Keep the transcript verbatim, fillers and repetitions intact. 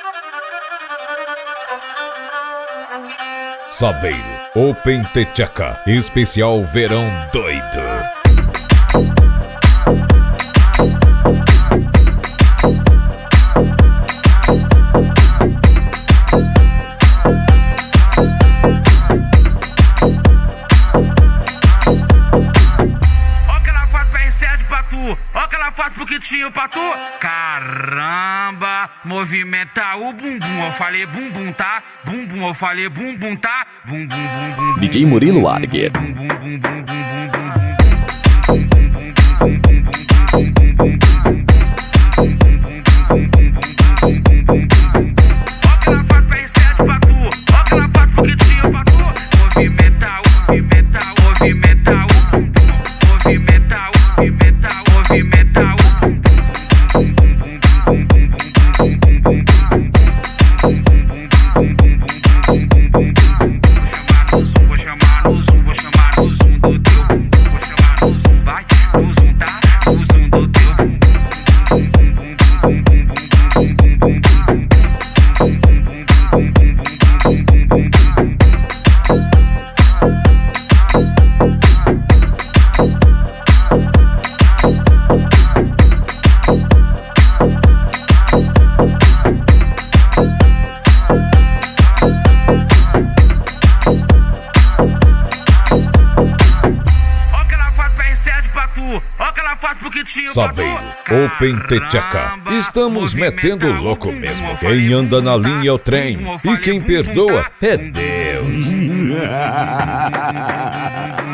Saveiro, Open Techeca, especial Verão Doido. Ó que ela faz pro Quitinho pra tu. Caramba, movimenta o bumbum. Eu falei bumbum, tá? Bumbum, eu falei bumbum, tá? Bumbum, bumbum, bumbum. D J Murilo Arger. Ó que ela faz pra sete pra tu. Ó que ela faz pro Quitinho pra tu. Movimenta, movimenta, movimenta o bumbum. Movimenta, movimenta, movimenta o vou chamar no zoom, vou chamar no zoom do teu bumbum. Vou chamar no zoom, vai, no zoom, tá? No zoom do teu bumbum. Ó que ela faz pro Quitinho pra tu. Saveiro, Open Techeca, estamos metendo louco mesmo. Quem anda na linha é o trem, e quem perdoa é Deus.